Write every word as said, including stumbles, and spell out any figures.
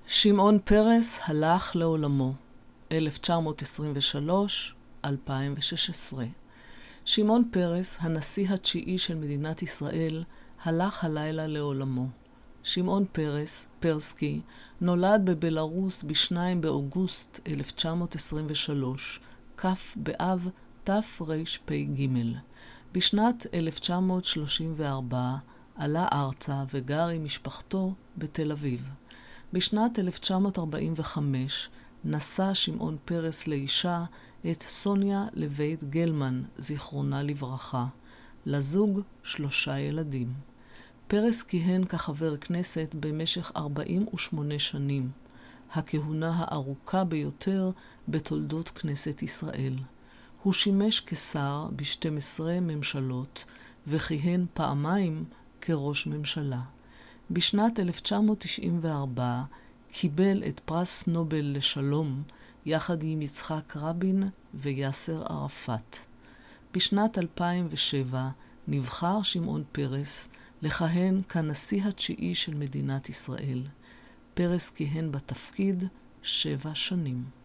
שמעון פרס הלך לעולמו, אלף תשע מאות עשרים ושלוש עד אלפיים ושש עשרה. שמעון פרס, הנשיא התשיעי של מדינת ישראל, הלך הלילה לעולמו. שמעון פרס, פרסקי, נולד בבלרוס ב-שניים באוגוסט אלף תשע מאות עשרים ושלוש, כ' באב תרפ"ג. בשנת אלף תשע מאות שלושים וארבע עלה ארצה וגר עם משפחתו בתל אביב. בשנת אלף תשע מאות ארבעים וחמש נשא שמעון פרס לאישה את סוניה לבית גלמן, זיכרונה לברכה. לזוג שלושה ילדים. פרס כיהן כחבר כנסת במשך ארבעים ושמונה שנים, הכהונה הארוכה ביותר בתולדות כנסת ישראל. הוא שימש כשר ב-שתים עשרה ממשלות וכיהן פעמיים כראש ממשלה. בשנת אלף תשע מאות תשעים וארבע קיבל את פרס נובל לשלום יחד עם יצחק רבין ויאסר ערפאת. בשנת אלפיים ושבע נבחר שמעון פרס לכהן כנשיא התשיעי של מדינת ישראל. פרס כיהן בתפקיד שבע שנים.